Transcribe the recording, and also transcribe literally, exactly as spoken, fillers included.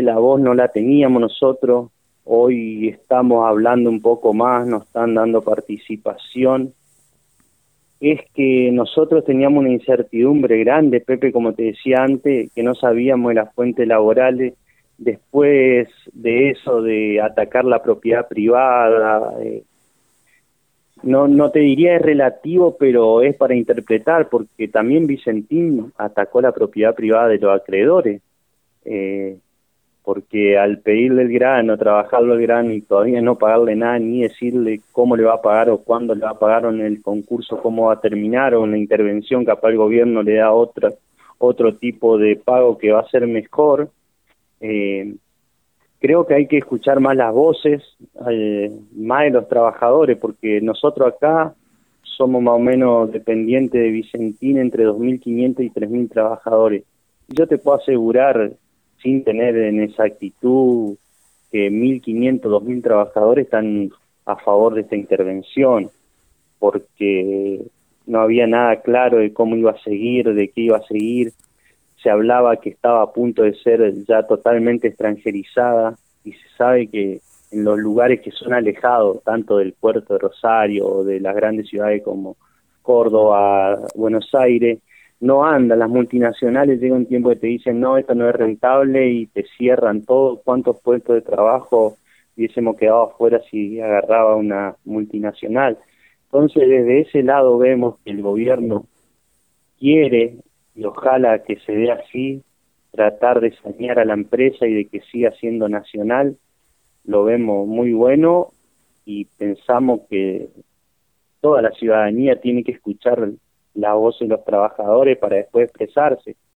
la voz no la teníamos nosotros, hoy estamos hablando un poco más, nos están dando participación. Es que nosotros teníamos una incertidumbre grande, Pepe, como te decía antes, que no sabíamos de las fuentes laborales. Después de eso, de atacar la propiedad privada, eh, no no te diría es relativo, pero es para interpretar, porque también Vicentín atacó la propiedad privada de los acreedores, eh, porque al pedirle el grano, trabajarlo el grano y todavía no pagarle nada, ni decirle cómo le va a pagar o cuándo le va a pagar, o en el concurso cómo va a terminar, o en la intervención capaz el gobierno le da otra, otro tipo de pago que va a ser mejor. eh, Creo que hay que escuchar más las voces, eh, más de los trabajadores, porque nosotros acá somos más o menos dependientes de Vicentín entre dos mil quinientos y tres mil trabajadores. Yo te puedo asegurar, sin tener en exactitud, que mil quinientos, dos mil trabajadores están a favor de esta intervención, porque no había nada claro de cómo iba a seguir, de qué iba a seguir. Se hablaba que estaba a punto de ser ya totalmente extranjerizada, y se sabe que en los lugares que son alejados, tanto del puerto de Rosario o de las grandes ciudades como Córdoba, Buenos Aires, no andan las multinacionales. Llega un tiempo que te dicen, no, esto no es rentable, y te cierran todo. ¿Cuántos puestos de trabajo hubiésemos quedado afuera si agarraba una multinacional? Entonces, desde ese lado vemos que el gobierno quiere, y ojalá que se dé así, tratar de sanear a la empresa y de que siga siendo nacional. Lo vemos muy bueno, y pensamos que toda la ciudadanía tiene que escuchar la voz de los trabajadores para después expresarse.